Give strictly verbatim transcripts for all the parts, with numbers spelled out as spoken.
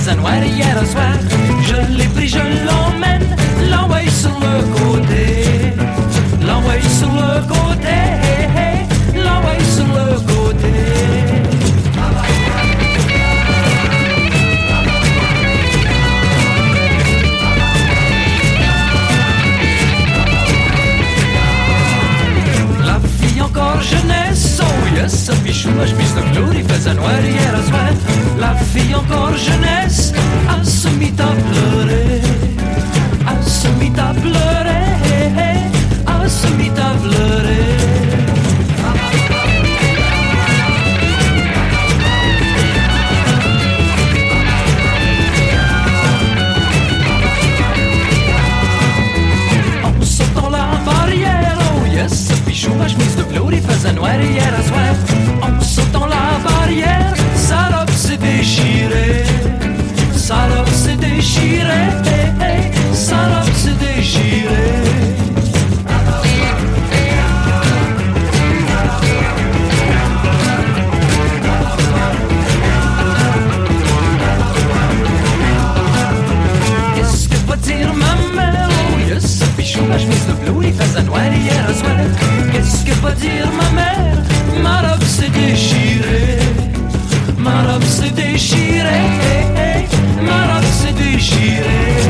faisait noir hier au soir. Je l'ai pris, je l'emmène, l'envoie sur le côté. L'envoie sur le côté, l'envoie sur le côté. La fille encore jeunesse, oh yes, sa bichou, la chemise de velours, il faisait noir hier au soir. La fille encore jeunesse, a se mit à pleurer, a se mit à pleurer, a se mit à pleurer. En sautant la barrière, oh yes, ce bichou, ma chemise de velours, il faisait noir hier à soir. En sautant la barrière, sa robe s'est déchirée, sa robe s'est déchirée, sa robe s'est déchirée. Qu'est-ce que va dire ma mère? Oh yes, ce bichou, la chemise de velours, il faisait noir hier au soir. Qu'est-ce que va dire ma mère? Ma robe s'est déchirée, ma robe s'est déchirée, ma robe s'est déchirée.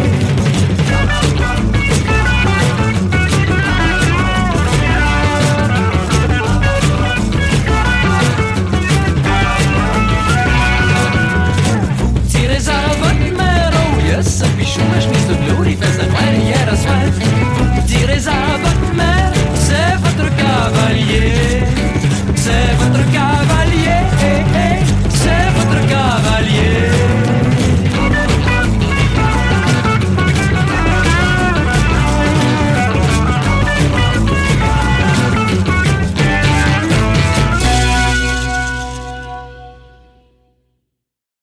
Vous tirez à votre mère, oh yes, ce bichou, la chemise de velours, il faisait noir hier au soir. Vous tirez à votre mère, c'est votre cavalier.